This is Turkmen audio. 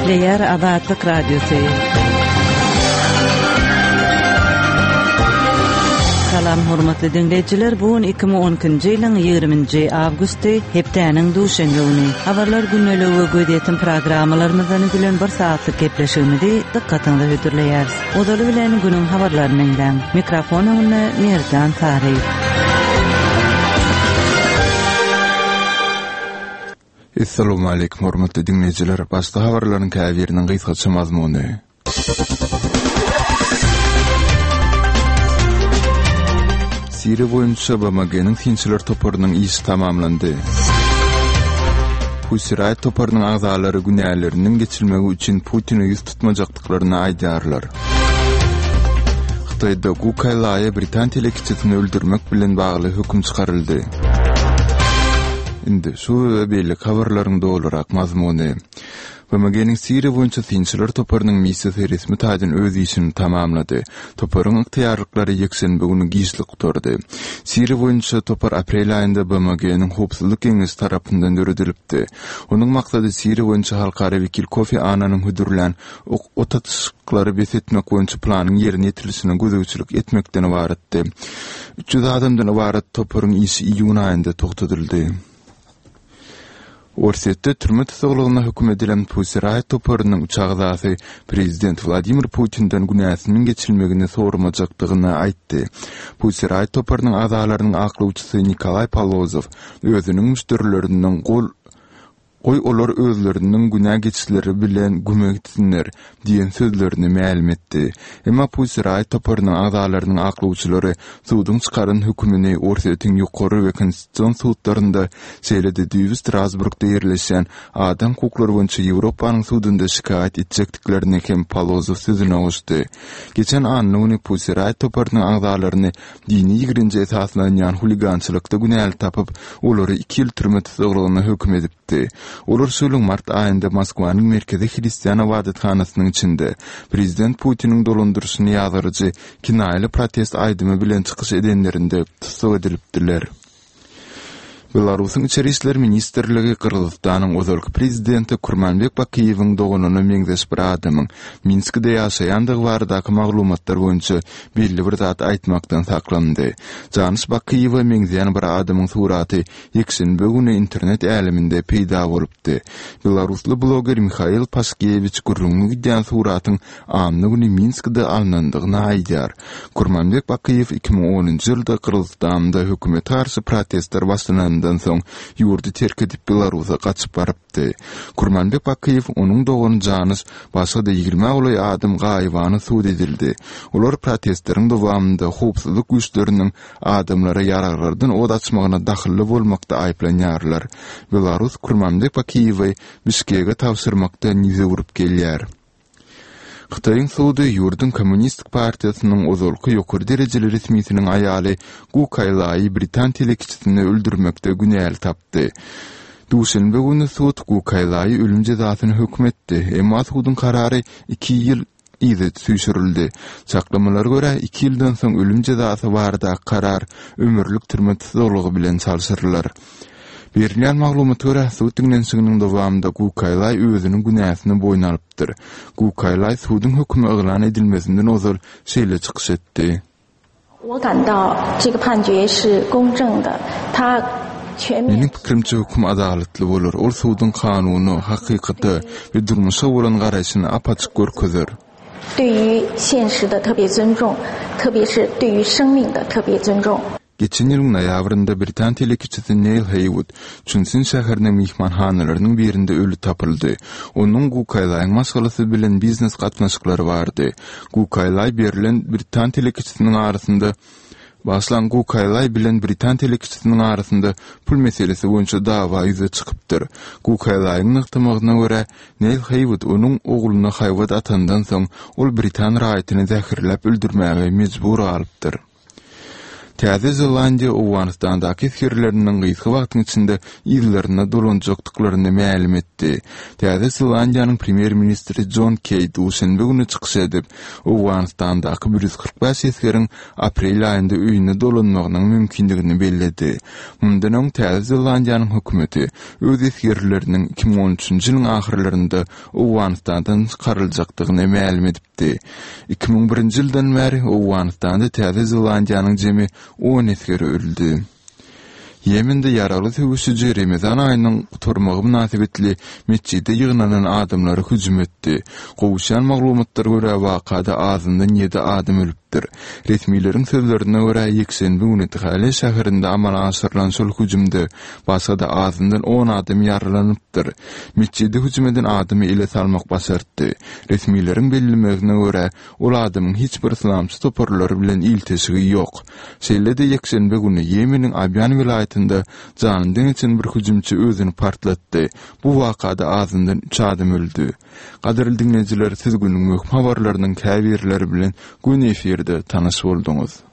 Dileyer Azadlyk Radiosu. Salam hormatly dinleyijiler, bugun 2012-nji ýylyň 20-nji awgusty hepdeniň duşanby güni. Habarlar günneligi gödýeten programmalarymyzdan bilen bir saatlyk gepleşigimizi dikkatiňizde hötürleýäris. Odaly bilen günüň habarlaryny dinleň. Mikrofonyny Merdan Tary. Assalamu alaykum hormatly dinleyijiler. Başda habarlaryň käbiriniň gysgaça mazmuny. Siriýa boýunça BMG'niň tinçler toparynyň işi tamamlandy. Hussein toparynyň agzalary günäleriniň geçilmegi üçin Putin'i ýüz tutmajakdyklaryny aýdarlar. Xitoyda Gukaylaya Britan telekiçetini öldürmek bilen bagly höküm çykaryldy. Indi şu we beýle habarlaryň dolarak mazmuny. BMG'niň Siriýa boýunça tinçler toparynyň missiýasy resmi taýdan öz işini tamamlady. Toparyň yktyýarlyklary ýeksenbe güni gizli tuturdy. Siriýa boýunça topar aprel aýynda BMG'niň Howpsuzlyk Keňesi tarapyndan döredilipdi. Onuň maksady Siriýa boýunça halkara wekil Kofi Annanyň hudurlan otatşyklary besetmek boýunça planyň ýerine ýetirilişine gözegçilik etmekden ibaretdi. 300 adamdan ibaret toparyň işi iýun aýynda togtadyldy. Orsetde türme tutuklugyna höküm edilen Pussy toparynyň uçagdaky prezident Vladimir Putin'den günäsiniň geçilmegini sormajakdygyny aýtdy. Pussy toparynyň azalarynyň aklawçysy Nikolay Polozov özüniň müşterilerinden Oy olar özlerinin günah geçişleri bilen gümek etsinler diyen sözlerini ma'lum etdi. Emma Pussy toparynyň agzalarynyň aklawçylary suwdyň çykaryn hökümini Orsetdiň ýokary we konstitusiýon suwtlarynda seýledidi. Strasburgda ýerleşen adam hukuklary boýunça Ýewropanyň suwdunda şikaýet etjekdiklerini hem Polozov sözüne goşdy. Geçen anlyny Pussy toparynyň agzalaryny dini ýigrinje esaslanýan huligançylykda günäli tapyp, olary 2 ýyl türme tutuklugyna höküm edipdi. Olar söýleň mart aýynda Moskwanyň merkezi Hristiýan ibadathanasynyň içinde prezident Putiniň dolandyrşyny ýazarjy kinaýly protest aýdymy bilen çykyş edenlerinde tutuk edilipdiler. Belarusyň içeri işler ministrligi Kırgızstanyň özerki prezidenti Kurmanbek Bakiýewiň doganyny meňzeş bir adamyň Minskde ýaşaýandygy baradaky maglumatlar boýunça belli bir zat aýtmakdan saklandy. Janusz Bakiýew meňzeýän bir adamyň suraty ýekşenbe güni internet äliminde peýda bolupdy. Belarusly bloger Mikhail Paskiewicz gurrunly gidýän suratyň anny güni Minskde alnandygyny aýdýar. Kurmanbek Bakiýew 2010-njy ýylda Kırgızstanda hökümet karşı protestler başlanandan soň ýurdy terk edip Belarusa gaçyp barypdy. Kurmanbek Bakiýew onuň dogany Janusz başga da 20 ulay adam gaýbany suwd edildi. Olar protestleriň dowamında howpsuzlyk güýçleriniň adamlara ýararlardan od açmagyna dahilli bolmakda aýplanýarlar. Belarus Kurmanbek Bakiýewi Bişkekge tapşyrmakda nize urup gelýär. Xitoyň suwdy ýurdun Kommunistik partiýasynyň ozalky ýokary derejeli resmiýetiniň aýaly Gukaylay Britan telekiçetini öldürmekde günäli tapdy. Duşanbe güni suwd Gukaylay ölüm jazasyny hökm etdi. Emma suwdyň karary 2 ýyl ýygy süýşürildi. Çaklamalara görä 2 ýyldan soň ölüm jazasy barada karar ömürlük türme tutuklugy bilen çalşyrlar. Berilýän maglumat görä suwdyň siginiň dowamında Gukaylay özüniň günäsini boýna alypdyr. Gukaylay suwdyň hökümi eglan edilmesinden ozal şeýle çykyş etdi. 我感到这个判决是公正的，它全面。 Meniň pikirimçe höküm adaletli bolar. Ol suwdyň kanuny, hakykaty we durmuşa bolan garaşyny apaçyk görkezler. 对于现实的特别尊重，特别是对于生命的特别尊重。 Geçen ýylyň noýabrynda Britan telekiçeti Neil Haywood Çünsin şäheriniň mihmanhanalarynyň birinde ölü tapyldy. Onuň Gukaylaýyň masalasy bilen biznes gatnaşyklary bardy. Gukaylay berilen Britan telekiçetiniň arasynda başlan Gukaylay bilen Britan telekiçetiniň arasynda pul meselesi boýunça dawa ýüze çykypdyr. Gukaylaýyň nykdymagyna görä Neil Haywood onuň ogluny Haywood atandan soň ol Britan raýatyny zähirläp öldürmäge mejbur alypdyr. Täze Zelandiya Owganistandaki askerlerinin gysga wagtyň içinde ýyllarına dolanjakdyklaryny ma'lum etdi. Täze Zelandiýanyň premier ministri John Key duşanby güni çykyş edip, Owganistandaky 145 askeriň aprel aýynda öýüne dolanmagynyň mümkindigini belledi. Mundan öň Täze Zelandiýanyň hökümeti öz askerleriniň 2013-nji ýylyň ahyrlarynda Owganistandan çykaryljakdygyny ma'lum edipdi. 2001-nji ýyldan beri Owganistanda Täze Zelandiýanyň jemi 10 askeri öldü. Yemen'de yaralı tövüşücü Ramazan ayının turmağı münasebetli mescide yığınanan adamları hücum etdi. Gowuşan maglumatlara görä wakada azyndan 7 adam ölüpdir. Resmilerin sözlerine görä ýekşenbi güni Täze şäherinde amala aşyrylan şol hüjümde başga da azyndan 10 adam yaralanypdyr. Mescide hüjüm eden adamy ile salmak başardy. Resmilerin bellilegine görä ol adamyň hiç bir islamçy toparlary bilen iltesi ýok. Şeýle-de ýekşenbi güni Yemeniň Abyan vilayetinde janyndan için bir hüjümçi özüni partlatdy. Bu wakada azyndan 3 adam öldü. Gaderli dinleyijiler, siz günüň möhüm habarlarynyň käbirleri bilen gün efirde tanış boldunuz.